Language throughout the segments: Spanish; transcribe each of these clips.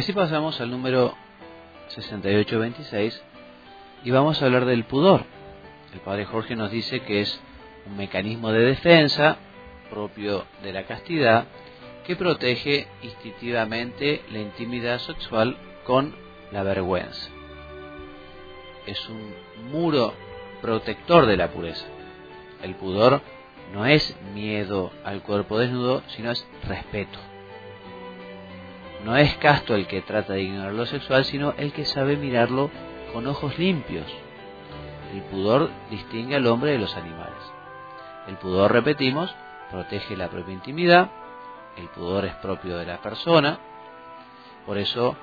así pasamos al número 6826 y vamos a hablar del pudor. El padre Jorge nos dice que es un mecanismo de defensa propio de la castidad que protege instintivamente la intimidad sexual con la vergüenza. Es un muro protector de la pureza. El pudor no es miedo al cuerpo desnudo, sino es respeto. No es casto el que trata de ignorar lo sexual, sino el que sabe mirarlo con ojos limpios. El pudor distingue al hombre de los animales. El pudor, repetimos, protege la propia intimidad. El pudor es propio de la persona. Por eso,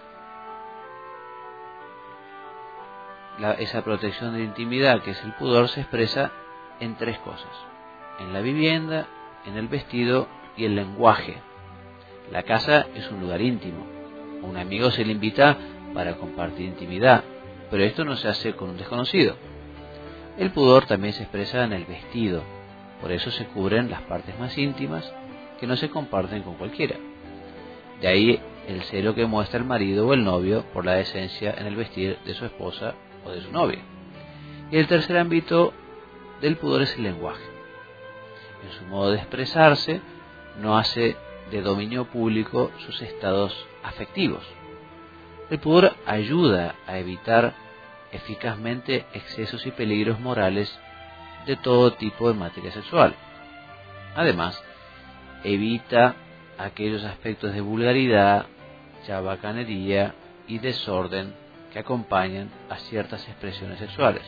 esa protección de la intimidad, que es el pudor, se expresa en tres cosas: en la vivienda, en el vestido y el lenguaje. La casa es un lugar íntimo. A un amigo se le invita para compartir intimidad, pero esto no se hace con un desconocido. El pudor también se expresa en el vestido. Por eso se cubren las partes más íntimas que no se comparten con cualquiera. De ahí el celo que muestra el marido o el novio por la decencia en el vestir de su esposa o de su novia. Y el tercer ámbito del pudor es el lenguaje. En su modo de expresarse, no hace de dominio público sus estados afectivos. El pudor ayuda a evitar eficazmente excesos y peligros morales de todo tipo en materia sexual. Además, evita aquellos aspectos de vulgaridad, chabacanería y desorden que acompañan a ciertas expresiones sexuales.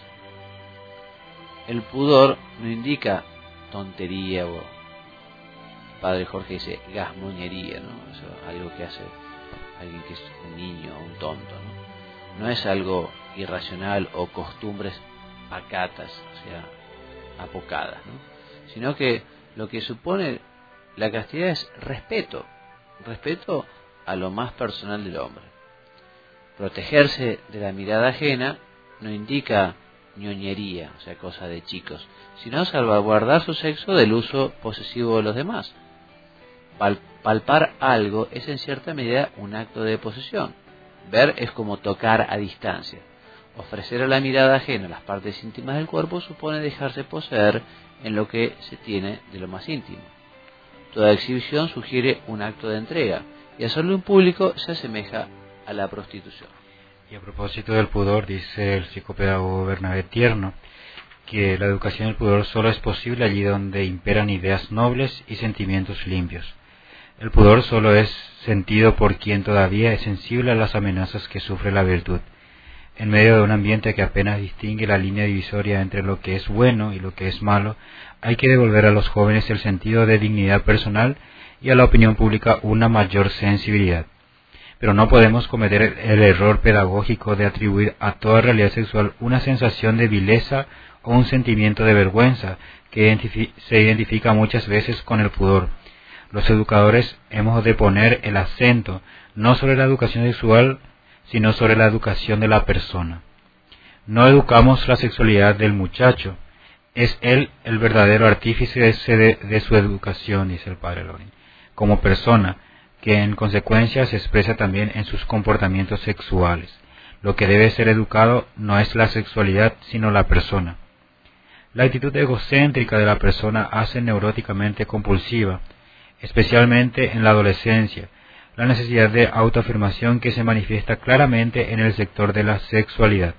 El pudor no indica tontería o, padre Jorge dice, gasmoñería, ¿no? Eso, algo que hace alguien que es un niño o un tonto, ¿no? No es algo irracional o costumbres pacatas, o sea, apocadas, ¿no? Sino que lo que supone la castidad es respeto a lo más personal del hombre. Protegerse de la mirada ajena no indica ñoñería, o sea, cosa de chicos, sino salvaguardar su sexo del uso posesivo de los demás. Palpar algo es en cierta medida un acto de posesión. Ver es como tocar a distancia. Ofrecer a la mirada ajena las partes íntimas del cuerpo supone dejarse poseer en lo que se tiene de lo más íntimo. Toda exhibición sugiere un acto de entrega, y hacerlo en público se asemeja a la prostitución. Y a propósito del pudor, dice el psicopedagogo Bernabé Tierno, que la educación del pudor solo es posible allí donde imperan ideas nobles y sentimientos limpios. El pudor solo es sentido por quien todavía es sensible a las amenazas que sufre la virtud. En medio de un ambiente que apenas distingue la línea divisoria entre lo que es bueno y lo que es malo, hay que devolver a los jóvenes el sentido de dignidad personal y a la opinión pública una mayor sensibilidad. Pero no podemos cometer el error pedagógico de atribuir a toda realidad sexual una sensación de vileza o un sentimiento de vergüenza que se identifica muchas veces con el pudor. Los educadores hemos de poner el acento no sobre la educación sexual, sino sobre la educación de la persona. No educamos la sexualidad del muchacho, es él el verdadero artífice de su educación, dice el padre Lorin, como persona, que en consecuencia se expresa también en sus comportamientos sexuales. Lo que debe ser educado no es la sexualidad, sino la persona. La actitud egocéntrica de la persona hace neuróticamente compulsiva, especialmente en la adolescencia, la necesidad de autoafirmación que se manifiesta claramente en el sector de la sexualidad.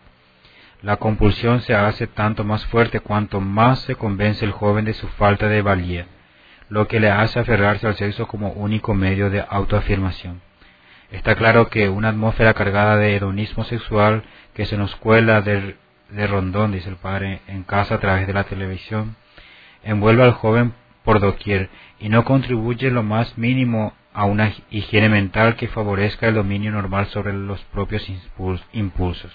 La compulsión se hace tanto más fuerte cuanto más se convence el joven de su falta de valía, lo que le hace aferrarse al sexo como único medio de autoafirmación. Está claro que una atmósfera cargada de hedonismo sexual que se nos cuela de rondón, dice el padre, en casa a través de la televisión, envuelve al joven por doquier y no contribuye lo más mínimo a una higiene mental que favorezca el dominio normal sobre los propios impulsos.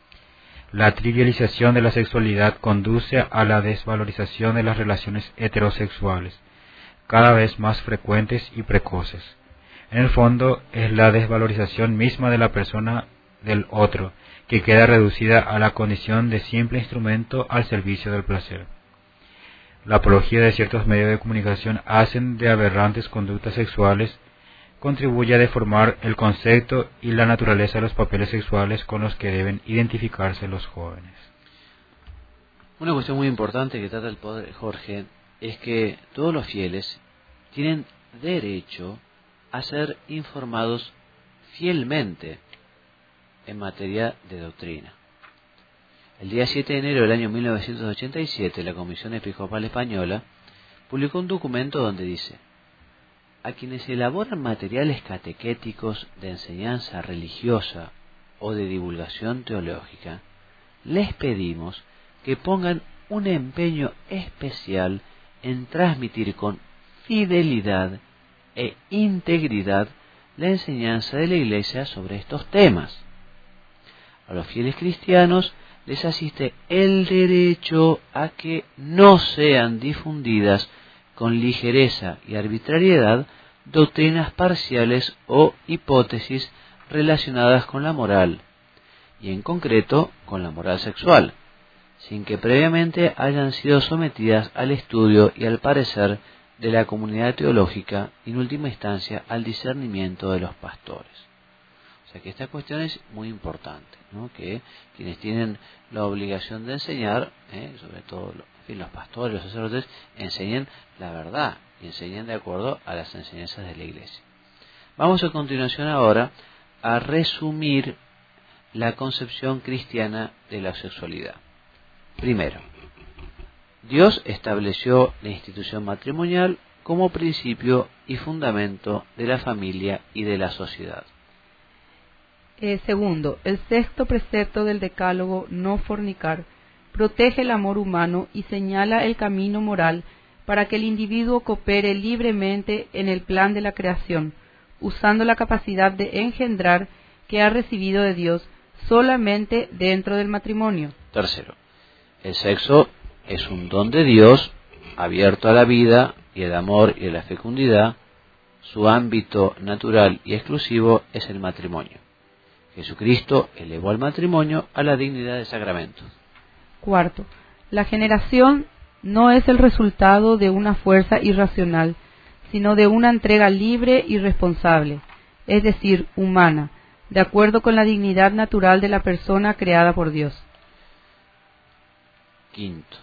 La trivialización de la sexualidad conduce a la desvalorización de las relaciones heterosexuales, cada vez más frecuentes y precoces. En el fondo es la desvalorización misma de la persona del otro, que queda reducida a la condición de simple instrumento al servicio del placer. La apología de ciertos medios de comunicación hacen de aberrantes conductas sexuales contribuye a deformar el concepto y la naturaleza de los papeles sexuales con los que deben identificarse los jóvenes. Una cuestión muy importante que trata el padre Jorge es que todos los fieles tienen derecho a ser informados fielmente en materia de doctrina. El día 7 de enero del año 1987, la Comisión Episcopal Española publicó un documento donde dice: a quienes elaboran materiales catequéticos de enseñanza religiosa o de divulgación teológica, les pedimos que pongan un empeño especial en transmitir con fidelidad e integridad la enseñanza de la Iglesia sobre estos temas. A los fieles cristianos les asiste el derecho a que no sean difundidas con ligereza y arbitrariedad doctrinas parciales o hipótesis relacionadas con la moral, y en concreto con la moral sexual, sin que previamente hayan sido sometidas al estudio y al parecer de la comunidad teológica y en última instancia al discernimiento de los pastores. O sea que esta cuestión es muy importante, ¿no? Que quienes tienen la obligación de enseñar, sobre todo los pastores, los sacerdotes, enseñen la verdad y enseñen de acuerdo a las enseñanzas de la Iglesia. Vamos a continuación ahora a resumir la concepción cristiana de la sexualidad. Primero, Dios estableció la institución matrimonial como principio y fundamento de la familia y de la sociedad. Segundo, el sexto precepto del Decálogo, no fornicar, protege el amor humano y señala el camino moral para que el individuo coopere libremente en el plan de la creación, usando la capacidad de engendrar que ha recibido de Dios solamente dentro del matrimonio. Tercero, el sexo es un don de Dios abierto a la vida y el amor y a la fecundidad. Su ámbito natural y exclusivo es el matrimonio. Jesucristo elevó al matrimonio a la dignidad de sacramento. Cuarto, la generación no es el resultado de una fuerza irracional, sino de una entrega libre y responsable, es decir, humana, de acuerdo con la dignidad natural de la persona creada por Dios. Quinto,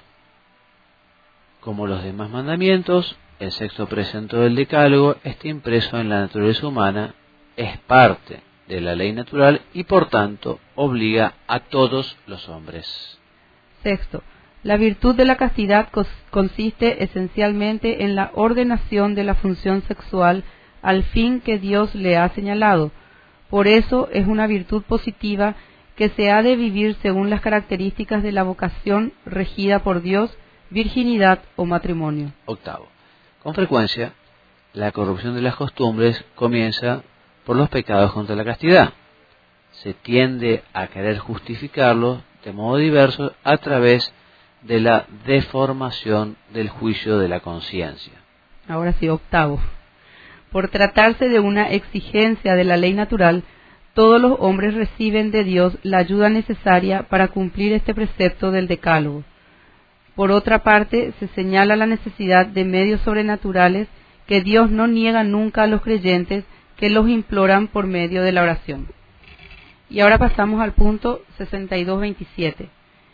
como los demás mandamientos, el sexto precepto del Decálogo está impreso en la naturaleza humana, es parte de la ley natural y por tanto obliga a todos los hombres. Sexto, la virtud de la castidad consiste esencialmente en la ordenación de la función sexual al fin que Dios le ha señalado. Por eso es una virtud positiva que se ha de vivir según las características de la vocación regida por Dios, virginidad o matrimonio. Octavo, con frecuencia, la corrupción de las costumbres comienza por los pecados contra la castidad. Se tiende a querer justificarlos de modo diverso a través de la deformación del juicio de la conciencia. Ahora sí, octavo. Por tratarse de una exigencia de la ley natural, todos los hombres reciben de Dios la ayuda necesaria para cumplir este precepto del Decálogo. Por otra parte, se señala la necesidad de medios sobrenaturales que Dios no niega nunca a los creyentes que los imploran por medio de la oración. Y ahora pasamos al punto 62-27.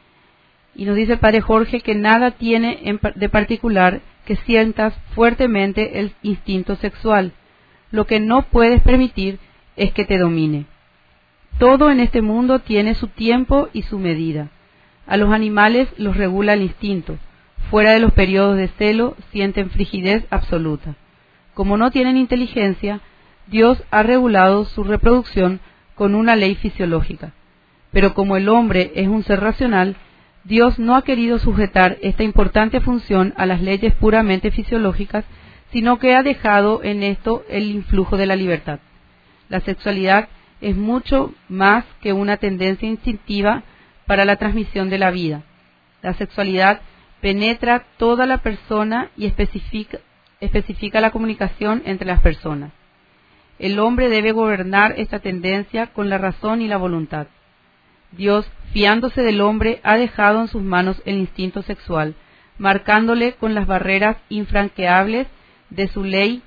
Y nos dice el Padre Jorge que nada tiene de particular que sientas fuertemente el instinto sexual. Lo que no puedes permitir es que te domine. Todo en este mundo tiene su tiempo y su medida. A los animales los regula el instinto. Fuera de los periodos de celo sienten frigidez absoluta. Como no tienen inteligencia, Dios ha regulado su reproducción con una ley fisiológica. Pero como el hombre es un ser racional, Dios no ha querido sujetar esta importante función a las leyes puramente fisiológicas, sino que ha dejado en esto el influjo de la libertad. La sexualidad es mucho más que una tendencia instintiva para la transmisión de la vida. La sexualidad penetra toda la persona y especifica la comunicación entre las personas. El hombre debe gobernar esta tendencia con la razón y la voluntad. Dios, fiándose del hombre, ha dejado en sus manos el instinto sexual, marcándole con las barreras infranqueables de su ley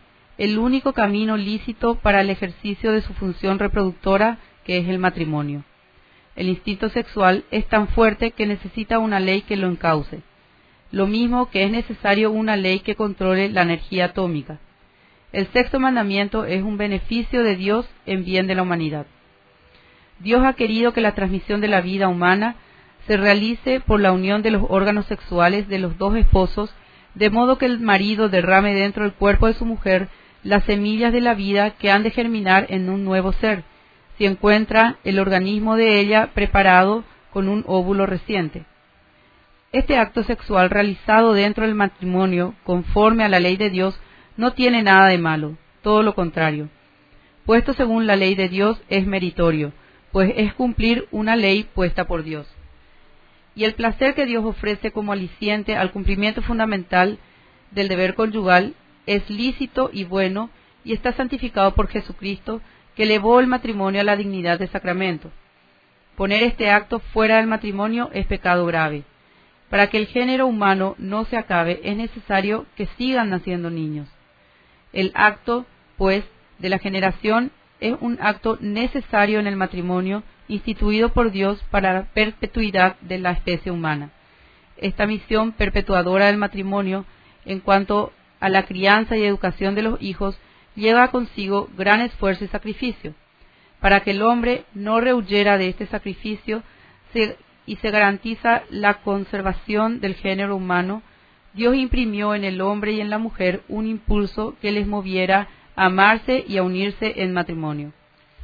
el único camino lícito para el ejercicio de su función reproductora, que es el matrimonio. El instinto sexual es tan fuerte que necesita una ley que lo encauce, lo mismo que es necesario una ley que controle la energía atómica. El sexto mandamiento es un beneficio de Dios en bien de la humanidad. Dios ha querido que la transmisión de la vida humana se realice por la unión de los órganos sexuales de los dos esposos, de modo que el marido derrame dentro del cuerpo de su mujer las semillas de la vida que han de germinar en un nuevo ser, si encuentra el organismo de ella preparado con un óvulo reciente. Este acto sexual realizado dentro del matrimonio, conforme a la ley de Dios, no tiene nada de malo, todo lo contrario. Puesto según la ley de Dios es meritorio, pues es cumplir una ley puesta por Dios. Y el placer que Dios ofrece como aliciente al cumplimiento fundamental del deber conyugal es lícito y bueno, y está santificado por Jesucristo, que elevó el matrimonio a la dignidad de sacramento. Poner este acto fuera del matrimonio es pecado grave. Para que el género humano no se acabe, es necesario que sigan naciendo niños. El acto, pues, de la generación es un acto necesario en el matrimonio, instituido por Dios para la perpetuidad de la especie humana. Esta misión perpetuadora del matrimonio, en cuanto a la crianza y educación de los hijos, lleva consigo gran esfuerzo y sacrificio. Para que el hombre no rehuyera de este sacrificio y se garantiza la conservación del género humano, Dios imprimió en el hombre y en la mujer un impulso que les moviera a amarse y a unirse en matrimonio.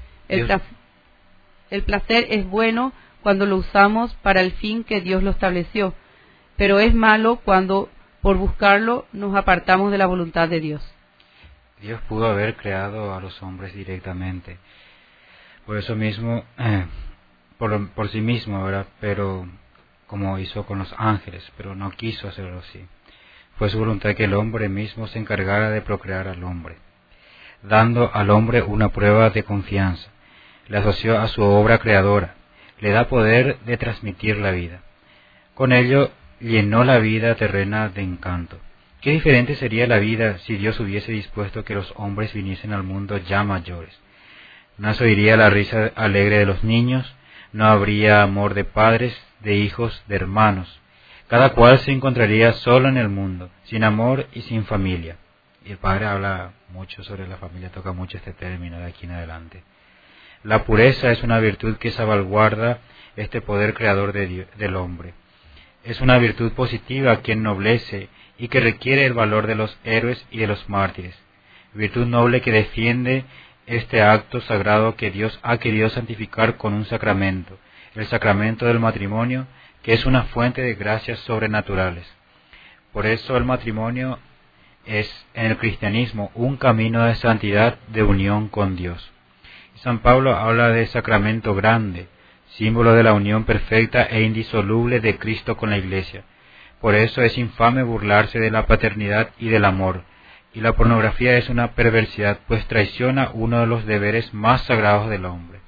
El placer es bueno cuando lo usamos para el fin que Dios lo estableció, pero es malo cuando, por buscarlo, nos apartamos de la voluntad de Dios. Dios pudo haber creado a los hombres directamente, por eso mismo, por sí mismo, ¿verdad? Pero como hizo con los ángeles, pero no quiso hacerlo así. Fue su voluntad que el hombre mismo se encargara de procrear al hombre, dando al hombre una prueba de confianza. Le asoció a su obra creadora, le da poder de transmitir la vida. Con ello llenó la vida terrena de encanto. Qué diferente sería la vida si Dios hubiese dispuesto que los hombres viniesen al mundo ya mayores. No se oiría la risa alegre de los niños, no habría amor de padres, de hijos, de hermanos. Cada cual se encontraría solo en el mundo, sin amor y sin familia. Y el Padre habla mucho sobre la familia, toca mucho este término de aquí en adelante. La pureza es una virtud que salvaguarda este poder creador del hombre. Es una virtud positiva que ennoblece y que requiere el valor de los héroes y de los mártires. Virtud noble que defiende este acto sagrado que Dios ha querido santificar con un sacramento, el sacramento del matrimonio, que es una fuente de gracias sobrenaturales. Por eso el matrimonio es en el cristianismo un camino de santidad, de unión con Dios. San Pablo habla de sacramento grande, símbolo de la unión perfecta e indisoluble de Cristo con la Iglesia. Por eso es infame burlarse de la paternidad y del amor, y la pornografía es una perversidad, pues traiciona uno de los deberes más sagrados del hombre.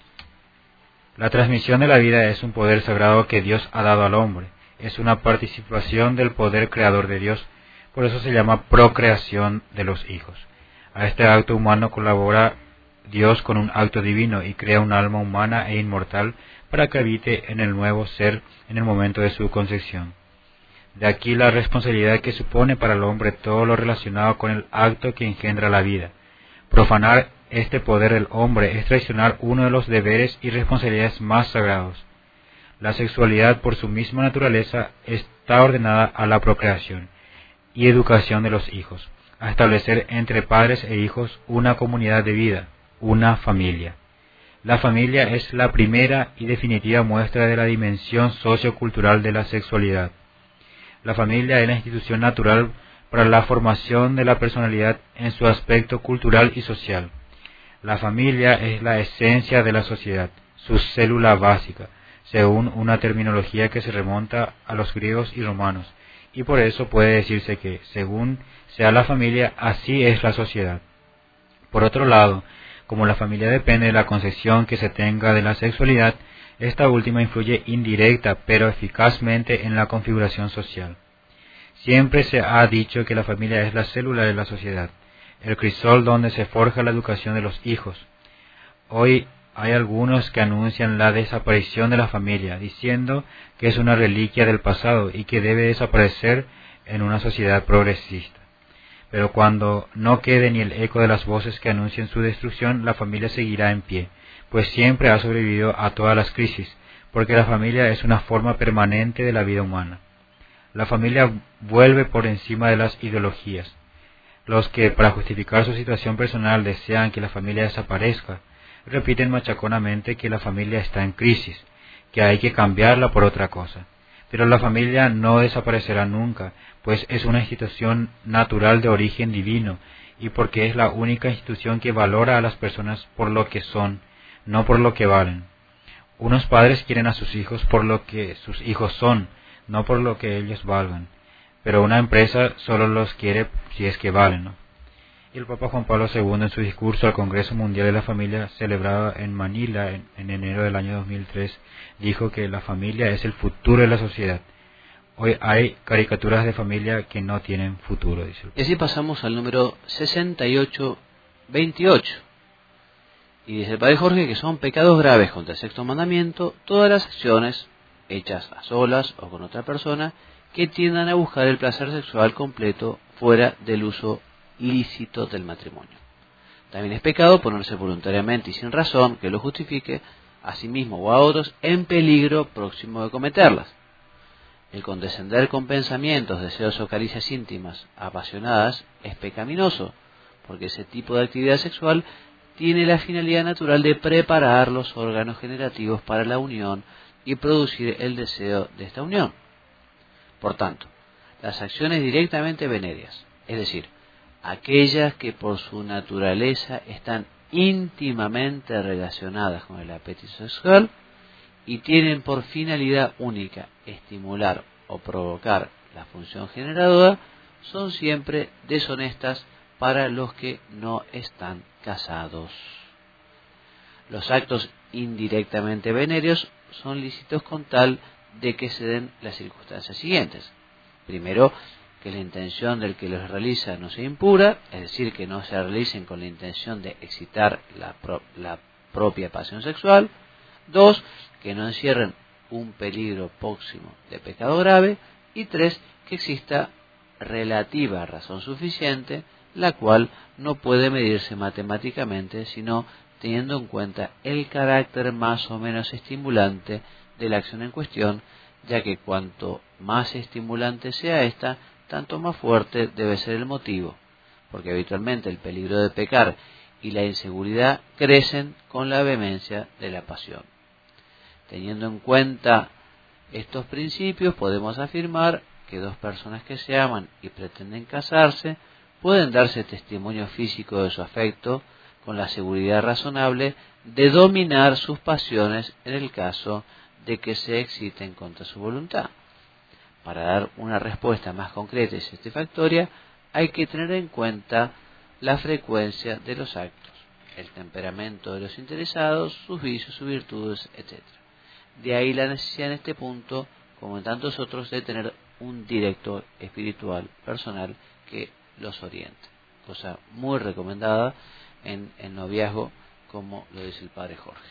La transmisión de la vida es un poder sagrado que Dios ha dado al hombre, es una participación del poder creador de Dios, por eso se llama procreación de los hijos. A este acto humano colabora Dios con un acto divino y crea un alma humana e inmortal para que habite en el nuevo ser en el momento de su concepción. De aquí la responsabilidad que supone para el hombre todo lo relacionado con el acto que engendra la vida. Profanar este poder del hombre es traicionar uno de los deberes y responsabilidades más sagrados. La sexualidad, por su misma naturaleza, está ordenada a la procreación y educación de los hijos, a establecer entre padres e hijos una comunidad de vida, una familia. La familia es la primera y definitiva muestra de la dimensión sociocultural de la sexualidad. La familia es la institución natural para la formación de la personalidad en su aspecto cultural y social. La familia es la esencia de la sociedad, su célula básica, según una terminología que se remonta a los griegos y romanos, y por eso puede decirse que, según sea la familia, así es la sociedad. Por otro lado, como la familia depende de la concepción que se tenga de la sexualidad, esta última influye indirecta pero eficazmente en la configuración social. Siempre se ha dicho que la familia es la célula de la sociedad. el crisol donde se forja la educación de los hijos. Hoy hay algunos que anuncian la desaparición de la familia, diciendo que es una reliquia del pasado y que debe desaparecer en una sociedad progresista. Pero cuando no quede ni el eco de las voces que anuncian su destrucción, la familia seguirá en pie, pues siempre ha sobrevivido a todas las crisis, porque la familia es una forma permanente de la vida humana. La familia vuelve por encima de las ideologías. Los que, para justificar su situación personal, desean que la familia desaparezca, repiten machaconamente que la familia está en crisis, que hay que cambiarla por otra cosa. Pero la familia no desaparecerá nunca, pues es una institución natural de origen divino, y porque es la única institución que valora a las personas por lo que son, no por lo que valen. Unos padres quieren a sus hijos por lo que sus hijos son, no por lo que ellos valgan. Pero una empresa solo los quiere si es que valen, ¿no? Y el Papa Juan Pablo II, en su discurso al Congreso Mundial de la Familia, celebrado en Manila en enero del año 2003, dijo que la familia es el futuro de la sociedad. Hoy hay caricaturas de familia que no tienen futuro, dice el Papa. Y así pasamos al número 6828. Y dice el Padre Jorge que son pecados graves contra el sexto mandamiento todas las acciones hechas a solas o con otra persona que tiendan a buscar el placer sexual completo fuera del uso lícito del matrimonio. También es pecado ponerse voluntariamente y sin razón que lo justifique a sí mismo o a otros en peligro próximo de cometerlas. El condescender con pensamientos, deseos o caricias íntimas apasionadas es pecaminoso, porque ese tipo de actividad sexual tiene la finalidad natural de preparar los órganos generativos para la unión y producir el deseo de esta unión. Por tanto, las acciones directamente venéreas, es decir, aquellas que por su naturaleza están íntimamente relacionadas con el apetito sexual y tienen por finalidad única estimular o provocar la función generadora, son siempre deshonestas para los que no están casados. Los actos indirectamente venéreos son lícitos con tal de que se den las circunstancias siguientes. Primero, que la intención del que los realiza no sea impura, es decir, que no se realicen con la intención de excitar la propia pasión sexual. Dos, que no encierren un peligro próximo de pecado grave. Y tres, que exista relativa razón suficiente, la cual no puede medirse matemáticamente, sino teniendo en cuenta el carácter más o menos estimulante de la acción en cuestión, ya que cuanto más estimulante sea esta, tanto más fuerte debe ser el motivo, porque habitualmente el peligro de pecar y la inseguridad crecen con la vehemencia de la pasión. Teniendo en cuenta estos principios, podemos afirmar que dos personas que se aman y pretenden casarse pueden darse testimonio físico de su afecto con la seguridad razonable de dominar sus pasiones en el caso de que se exciten contra su voluntad. Para dar una respuesta más concreta y satisfactoria, hay que tener en cuenta la frecuencia de los actos, el temperamento de los interesados, sus vicios, sus virtudes, etc. De ahí la necesidad en este punto, como en tantos otros, de tener un director espiritual personal que los oriente. Cosa muy recomendada en el noviazgo, como lo dice el Padre Jorge.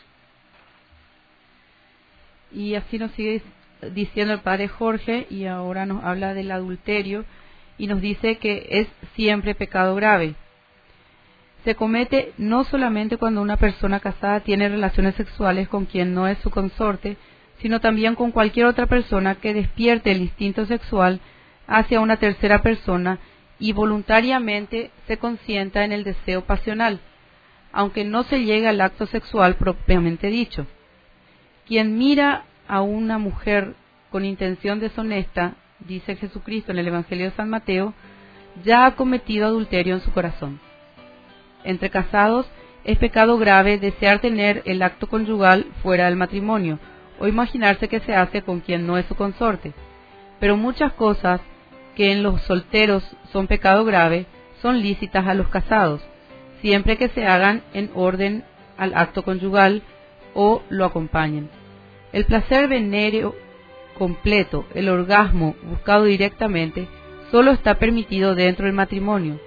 Y así nos sigue diciendo el Padre Jorge, y ahora nos habla del adulterio y nos dice que es siempre pecado grave. Se comete no solamente cuando una persona casada tiene relaciones sexuales con quien no es su consorte, sino también con cualquier otra persona que despierte el instinto sexual hacia una tercera persona y voluntariamente se consienta en el deseo pasional, aunque no se llegue al acto sexual propiamente dicho. Quien mira a una mujer con intención deshonesta, dice Jesucristo en el Evangelio de San Mateo, ya ha cometido adulterio en su corazón. Entre casados es pecado grave desear tener el acto conyugal fuera del matrimonio o imaginarse que se hace con quien no es su consorte. Pero muchas cosas que en los solteros son pecado grave son lícitas a los casados, siempre que se hagan en orden al acto conyugal o lo acompañen. El placer venéreo completo, el orgasmo buscado directamente, solo está permitido dentro del matrimonio.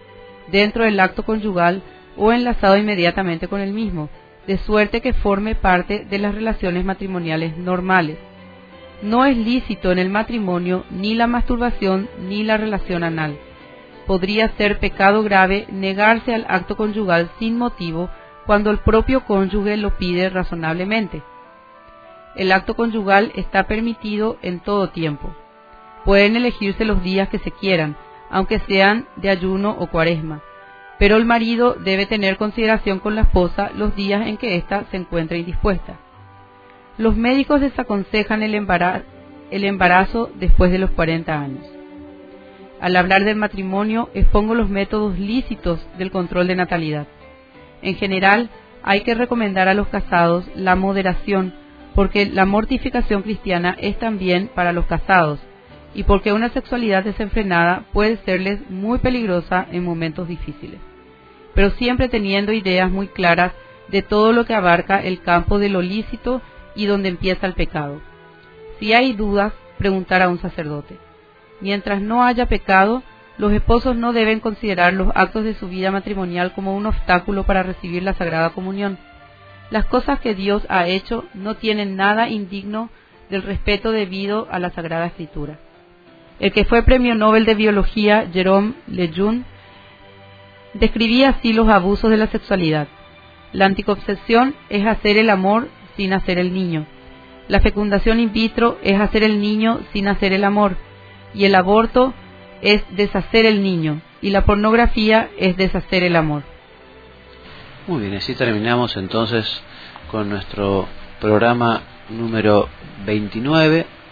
dentro del acto conyugal o enlazado inmediatamente con el mismo, de suerte que forme parte de las relaciones matrimoniales normales. No es lícito en el matrimonio ni la masturbación ni la relación anal. Podría ser pecado grave negarse al acto conyugal sin motivo cuando el propio cónyuge lo pide razonablemente. El acto conyugal está permitido en todo tiempo. Pueden elegirse los días que se quieran, aunque sean de ayuno o cuaresma, pero el marido debe tener consideración con la esposa los días en que ésta se encuentre indispuesta. Los médicos desaconsejan el embarazo después de los 40 años. Al hablar del matrimonio, expongo los métodos lícitos del control de natalidad. En general, hay que recomendar a los casados la moderación, porque la mortificación cristiana es también para los casados, y porque una sexualidad desenfrenada puede serles muy peligrosa en momentos difíciles, pero siempre teniendo ideas muy claras de todo lo que abarca el campo de lo lícito y donde empieza el pecado. Si hay dudas, preguntar a un sacerdote. Mientras no haya pecado, los esposos no deben considerar los actos de su vida matrimonial como un obstáculo para recibir la Sagrada Comunión. Las cosas que Dios ha hecho no tienen nada indigno del respeto debido a la Sagrada Escritura. El que fue Premio Nobel de Biología, Jerome Lejeune, describía así los abusos de la sexualidad. La anticoncepción es hacer el amor sin hacer el niño. La fecundación in vitro es hacer el niño sin hacer el amor. Y el aborto es deshacer el niño. Y la pornografía es deshacer el amor. Muy bien, así terminamos entonces con nuestro programa número 29.